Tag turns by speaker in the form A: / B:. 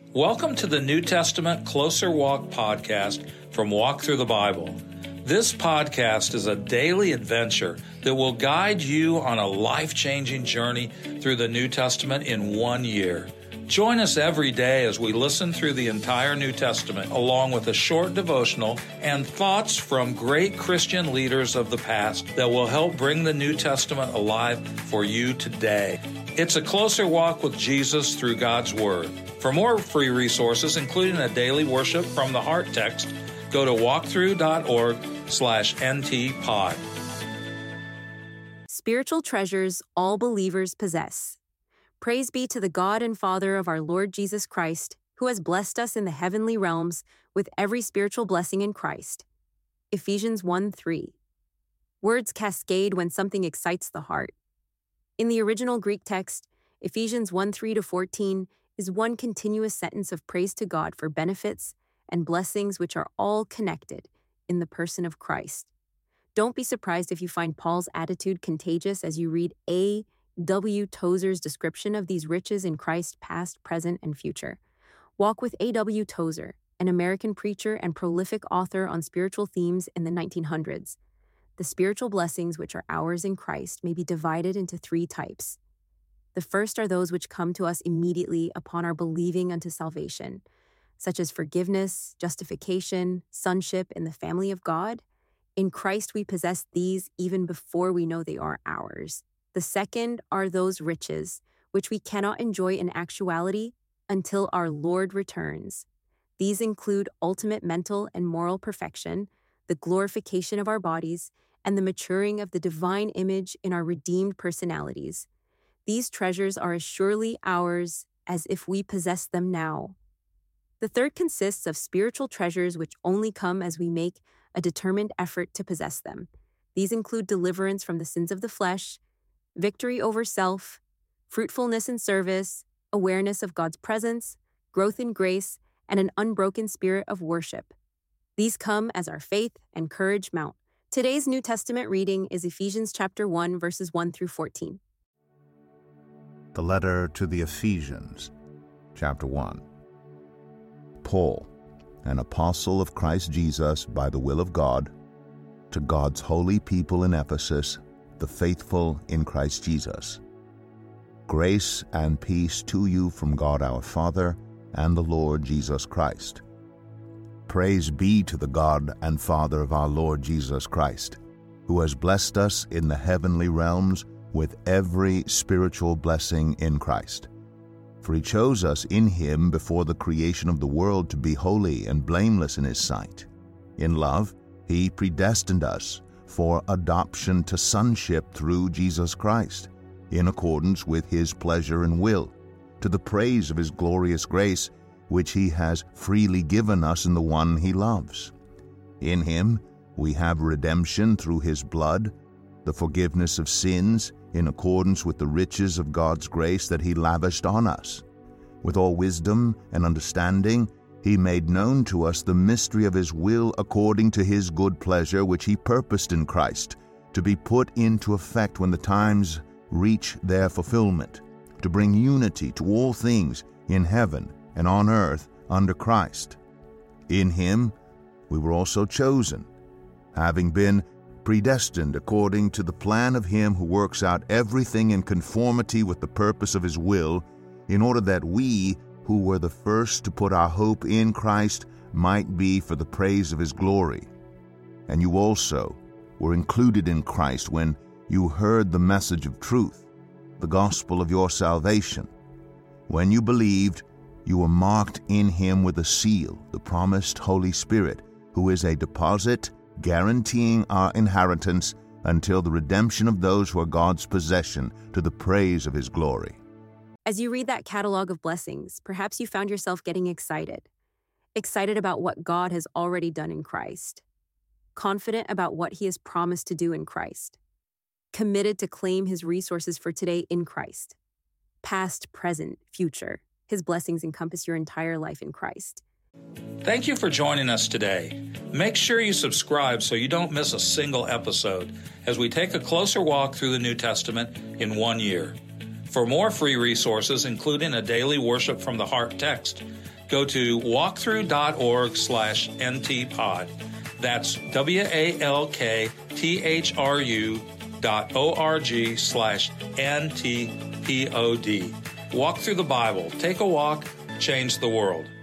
A: Welcome to the New Testament Closer Walk podcast from Walk Through the Bible. This podcast is a daily adventure that will guide you on a life-changing journey through the New Testament in 1 year. Join us every day as we listen through the entire New Testament, along with a short devotional and thoughts from great Christian leaders of the past that will help bring the New Testament alive for you today. It's a closer walk with Jesus through God's Word. For more free resources, including a daily worship from the Heart text, go to walkthrough.org/ntpod.
B: Spiritual treasures all believers possess. Praise be to the God and Father of our Lord Jesus Christ, who has blessed us in the heavenly realms with every spiritual blessing in Christ. Ephesians 1:3. Words cascade when something excites the heart. In the original Greek text, Ephesians 1:3-14 is one continuous sentence of praise to God for benefits and blessings which are all connected in the person of Christ. Don't be surprised if you find Paul's attitude contagious as you read A. W. Tozer's description of these riches in Christ past, present, and future. Walk with A. W. Tozer, an American preacher and prolific author on spiritual themes in the 1900s. The spiritual blessings which are ours in Christ may be divided into 3 types. The first are those which come to us immediately upon our believing unto salvation, such as forgiveness, justification, sonship in the family of God. In Christ we possess these even before we know they are ours. The second are those riches which we cannot enjoy in actuality until our Lord returns. These include ultimate mental and moral perfection, the glorification of our bodies, and the maturing of the divine image in our redeemed personalities. These treasures are as surely ours as if we possess them now. The third consists of spiritual treasures which only come as we make a determined effort to possess them. These include deliverance from the sins of the flesh, victory over self, fruitfulness in service, awareness of God's presence, growth in grace, and an unbroken spirit of worship. These come as our faith and courage mount. Today's New Testament reading is Ephesians chapter 1, verses 1-14.
C: The letter to the Ephesians, chapter 1. Paul, an apostle of Christ Jesus by the will of God, to God's holy people in Ephesus, the faithful in Christ Jesus. Grace and peace to you from God our Father and the Lord Jesus Christ. Praise be to the God and Father of our Lord Jesus Christ, who has blessed us in the heavenly realms with every spiritual blessing in Christ. For he chose us in him before the creation of the world to be holy and blameless in his sight. In love, he predestined us for adoption to sonship through Jesus Christ, in accordance with his pleasure and will, to the praise of his glorious grace, which he has freely given us in the one he loves. In him we have redemption through his blood, the forgiveness of sins, in accordance with the riches of God's grace that he lavished on us. With all wisdom and understanding, he made known to us the mystery of his will according to his good pleasure, which he purposed in Christ, to be put into effect when the times reach their fulfillment, to bring unity to all things in heaven and on earth under Christ. In him we were also chosen, having been predestined according to the plan of him who works out everything in conformity with the purpose of his will, in order that we, who were the first to put our hope in Christ, might be for the praise of his glory. And you also were included in Christ when you heard the message of truth, the gospel of your salvation. When you believed, you were marked in him with a seal, the promised Holy Spirit, who is a deposit guaranteeing our inheritance until the redemption of those who are God's possession, to the praise of his glory.
B: As you read that catalog of blessings, perhaps you found yourself getting excited about what God has already done in Christ, confident about what he has promised to do in Christ, committed to claim his resources for today in Christ. Past, present, future, his blessings encompass your entire life in Christ.
A: Thank you for joining us today. Make sure you subscribe so you don't miss a single episode as we take a closer walk through the New Testament in 1 year. For more free resources, including a daily worship from the Heart text, Go to walkthrough.org/ntpod. That's WALKTHRU.org/NTPOD. Walk through the Bible. Take a walk, change the world.